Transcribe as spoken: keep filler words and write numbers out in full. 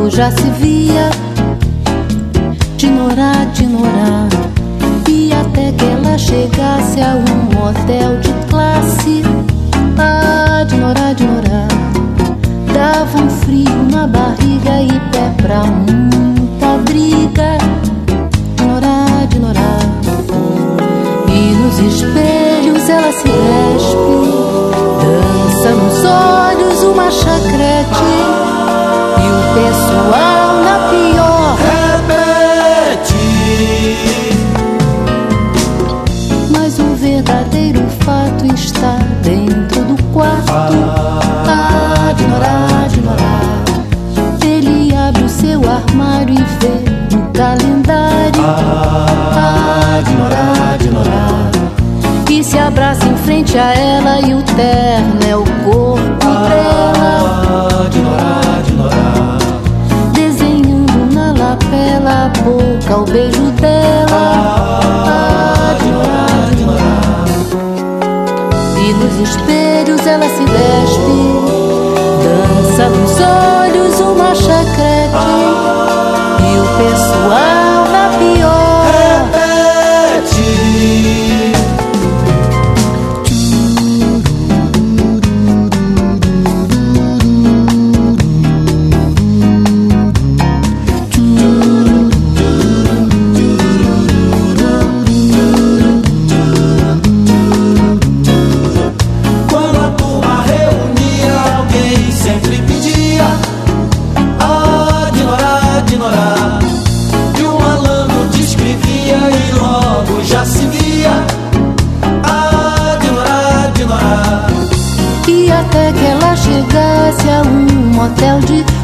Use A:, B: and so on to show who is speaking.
A: logo já se via Dinorá, Dinorá. E até que ela chegasse a um hotel de classe. Ah, Dinorá, Dinorá. Dava um frio na barriga e pé pra muita briga. Dinorá, Dinorá. E nos espelhos ela se despe, dança nos olhos uma chacrete. E o pessoal na pior repete. Mas o verdadeiro fato está dentro do quarto. Ah, Dinorá, Dinorá. Ele abre o seu armário e vê no calendário. Ah, Dinorá, Dinorá. E se abraça em frente a ela e o terno é o corpo dela.
B: Dinorá, Dinorá.
A: Desenhando na lapela a boca, o beijo dela. Ah, Dinorá, Dinorá. E nos espelhos ela se despe, dança nos olhos uma chacrete. E o pessoal na pior repete. Até que ela chegasse a um motel de